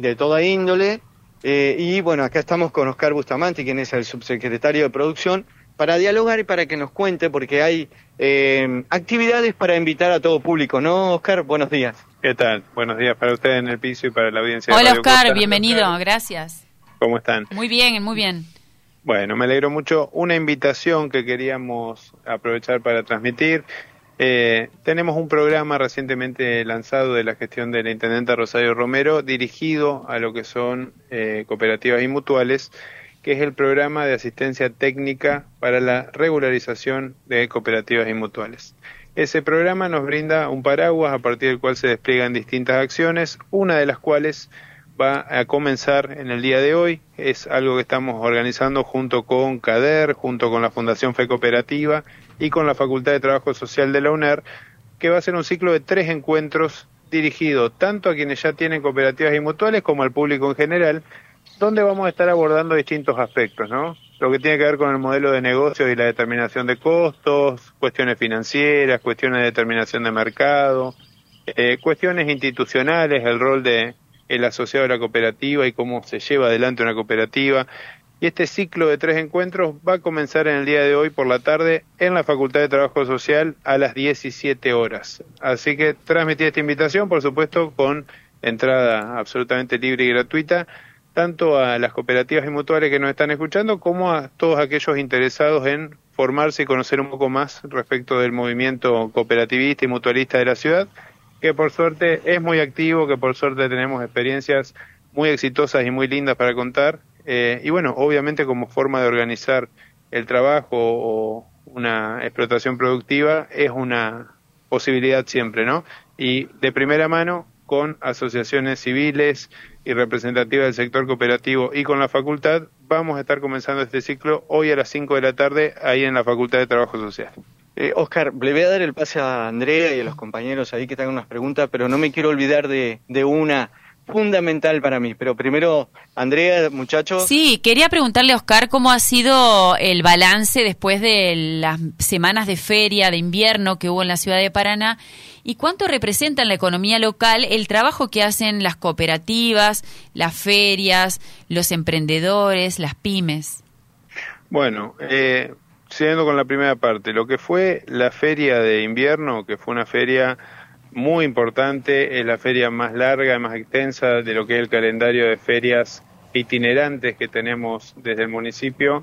de toda índole. Y bueno, acá estamos con Oscar Bustamante, quien es el subsecretario de Producción, para dialogar y para que nos cuente, porque hay actividades para invitar a todo público, ¿no, Oscar? Buenos días. ¿Qué tal? Buenos días para ustedes en el piso y para la audiencia. Hola, de Radio Oscar, Costa. bienvenido, gracias. ¿Cómo están? Muy bien, muy bien. Bueno, me alegro mucho. Una invitación que queríamos aprovechar para transmitir. Tenemos un programa recientemente lanzado de la gestión de la intendenta Rosario Romero, dirigido a lo que son cooperativas y mutuales, que es el programa de asistencia técnica para la regularización de cooperativas y mutuales. Ese programa nos brinda un paraguas a partir del cual se despliegan distintas acciones, una de las cuales va a comenzar en el día de hoy. Es algo que estamos organizando junto con CADER, junto con la Fundación Fe Cooperativa y con la Facultad de Trabajo Social de la UNER, que va a ser un ciclo de 3 encuentros dirigido tanto a quienes ya tienen cooperativas y mutuales como al público en general, donde vamos a estar abordando distintos aspectos, ¿no? Lo que tiene que ver con el modelo de negocio y la determinación de costos, cuestiones financieras, cuestiones de determinación de mercado, cuestiones institucionales, el rol de el asociado de la cooperativa y cómo se lleva adelante una cooperativa. Y este ciclo de 3 encuentros va a comenzar en el día de hoy por la tarde en la Facultad de Trabajo Social a las 17 horas. Así que transmití esta invitación, por supuesto, con entrada absolutamente libre y gratuita, tanto a las cooperativas y mutuales que nos están escuchando, como a todos aquellos interesados en formarse y conocer un poco más respecto del movimiento cooperativista y mutualista de la ciudad, que por suerte es muy activo, que por suerte tenemos experiencias muy exitosas y muy lindas para contar, y bueno, obviamente como forma de organizar el trabajo o una explotación productiva es una posibilidad siempre, ¿no? Y de primera mano con asociaciones civiles y representativas del sector cooperativo y con la facultad, vamos a estar comenzando este ciclo hoy a las 5 de la tarde ahí en la Facultad de Trabajo Social. Oscar, le voy a dar el pase a Andrea y a los compañeros ahí que tengan unas preguntas, pero no me quiero olvidar de una fundamental para mí. Pero primero, Andrea, muchachos. Sí, quería preguntarle a Oscar cómo ha sido el balance después de las semanas de feria de invierno que hubo en la ciudad de Paraná y cuánto representa en la economía local el trabajo que hacen las cooperativas, las ferias, los emprendedores, las pymes. Bueno, siguiendo con la primera parte, lo que fue la feria de invierno, que fue una feria muy importante, es la feria más larga y más extensa de lo que es el calendario de ferias itinerantes que tenemos desde el municipio.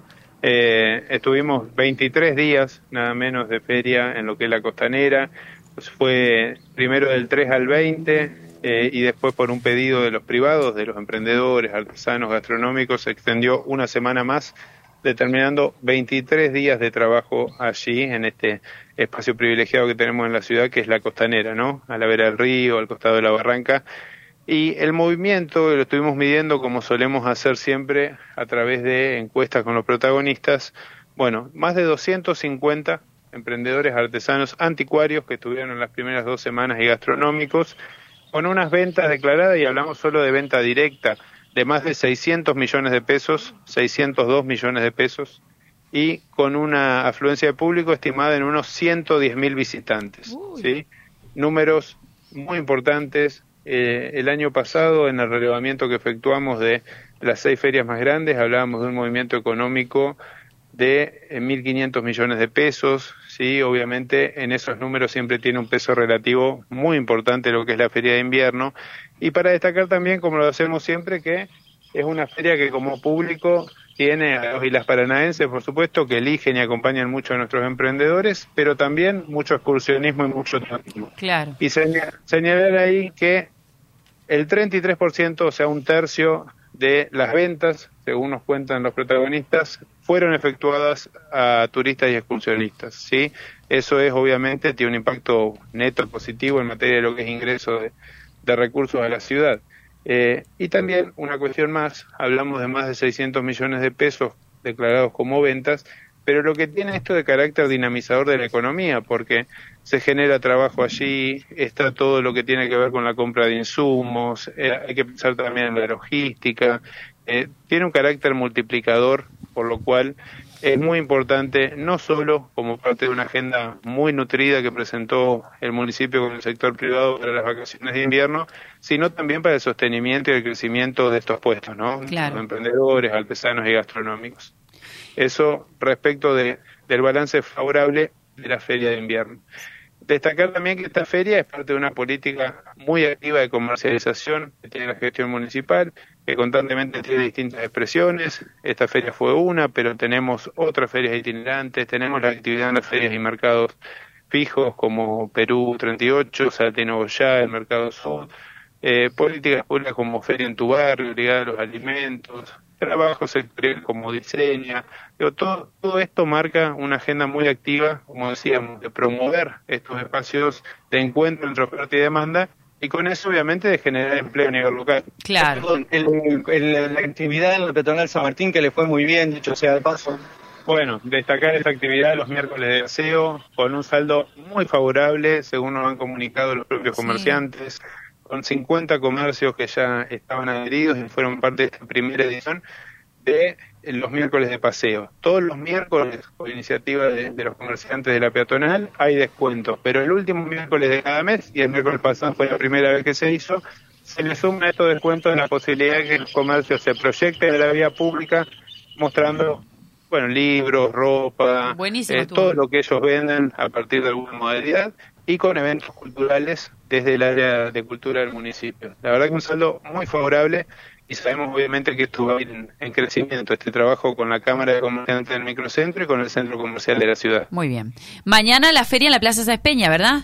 Estuvimos 23 días, nada menos, de feria en lo que es la costanera. Pues fue primero del 3 al 20 y después por un pedido de los privados, de los emprendedores, artesanos, gastronómicos, se extendió una semana más, determinando 23 días de trabajo allí, en este espacio privilegiado que tenemos en la ciudad, que es la costanera, ¿no? A la vera del río, al costado de la barranca. Y el movimiento lo estuvimos midiendo como solemos hacer siempre a través de encuestas con los protagonistas. Bueno, más de 250 emprendedores artesanos anticuarios que estuvieron en las primeras 2 semanas y gastronómicos, con unas ventas declaradas, y hablamos solo de venta directa, de más de 600 millones de pesos, 602 millones de pesos, y con una afluencia de público estimada en unos 110.000 visitantes, ¿sí? Números muy importantes. El año pasado, en el relevamiento que efectuamos de las 6 ferias más grandes, hablábamos de un movimiento económico de 1.500 millones de pesos, ¿sí? Obviamente en esos números siempre tiene un peso relativo muy importante lo que es la feria de invierno, y para destacar también, como lo hacemos siempre, que es una feria que como público tiene a los y las paranaenses, por supuesto, que eligen y acompañan mucho a nuestros emprendedores, pero también mucho excursionismo y mucho turismo. Claro. Y señalar ahí que el 33%, o sea, un tercio de las ventas, según nos cuentan los protagonistas, fueron efectuadas a turistas y excursionistas, ¿sí? Eso es, obviamente, tiene un impacto neto positivo en materia de lo que es ingreso de recursos a la ciudad. Y también una cuestión más, hablamos de más de 600 millones de pesos declarados como ventas, pero lo que tiene esto de carácter dinamizador de la economía, porque se genera trabajo allí, está todo lo que tiene que ver con la compra de insumos, hay que pensar también en la logística, tiene un carácter multiplicador, por lo cual es muy importante, no solo como parte de una agenda muy nutrida que presentó el municipio con el sector privado para las vacaciones de invierno, sino también para el sostenimiento y el crecimiento de estos puestos, ¿no? Claro. Los emprendedores, artesanos y gastronómicos. Eso respecto del balance favorable de la feria de invierno. Destacar también que esta feria es parte de una política muy activa de comercialización que tiene la gestión municipal, que constantemente tiene distintas expresiones. Esta feria fue una, pero tenemos otras ferias itinerantes, tenemos la actividad en las ferias y mercados fijos como Perú 38, Salta Goya, el Mercado Sur, políticas públicas como Feria en tu Barrio, ligada a los alimentos, trabajo sectorial como Diseña. Todo esto marca una agenda muy activa, como decíamos, de promover estos espacios de encuentro entre oferta y demanda, y con eso obviamente de generar empleo a nivel local. Claro. La actividad en la peatonal San Martín, que le fue muy bien, dicho sea de paso. Bueno, destacar esta actividad los miércoles de aseo, con un saldo muy favorable, según nos han comunicado los propios comerciantes, con 50 comercios que ya estaban adheridos y fueron parte de esta primera edición de los miércoles de paseo. Todos los miércoles, por iniciativa de los comerciantes de la peatonal, hay descuentos, pero el último miércoles de cada mes, y el miércoles pasado fue la primera vez que se hizo, se le suma a estos descuentos la posibilidad de que el comercio se proyecte en la vía pública, mostrando, bueno, libros, ropa, todo lo que ellos venden a partir de alguna modalidad, y con eventos culturales desde el área de cultura del municipio. La verdad que un saldo muy favorable, y sabemos obviamente que esto va a ir en crecimiento, este trabajo con la Cámara de Comerciantes del Microcentro y con el Centro Comercial de la ciudad. Muy bien. Mañana la feria en la Plaza Sáenz Peña, ¿verdad?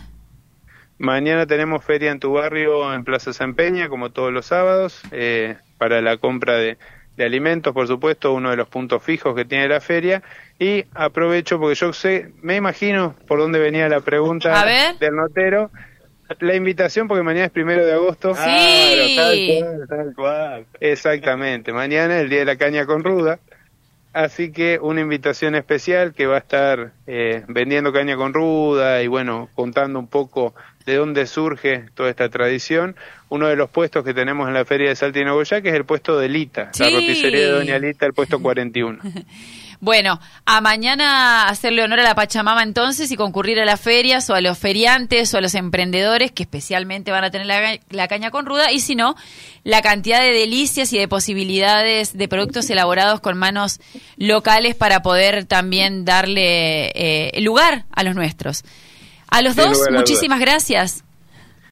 Mañana tenemos feria en tu barrio en Plaza Sáenz Peña, como todos los sábados, para la compra de alimentos, por supuesto, uno de los puntos fijos que tiene la feria. Y aprovecho porque yo me imagino por dónde venía la pregunta del notero, la invitación, porque mañana es 1 de agosto. Sí. Claro, tal cual. Exactamente, mañana es el Día de la Caña con Ruda, así que una invitación especial que va a estar vendiendo caña con ruda y bueno, contando un poco de dónde surge toda esta tradición. Uno de los puestos que tenemos en la feria de Salta que es el puesto de Lita, la roticería de Doña Lita, el puesto 41. Bueno, a mañana hacerle honor a la Pachamama entonces y concurrir a las ferias o a los feriantes o a los emprendedores que especialmente van a tener la caña con ruda, y si no, la cantidad de delicias y de posibilidades de productos elaborados con manos locales para poder también darle lugar a los nuestros. A los dos, muchísimas gracias.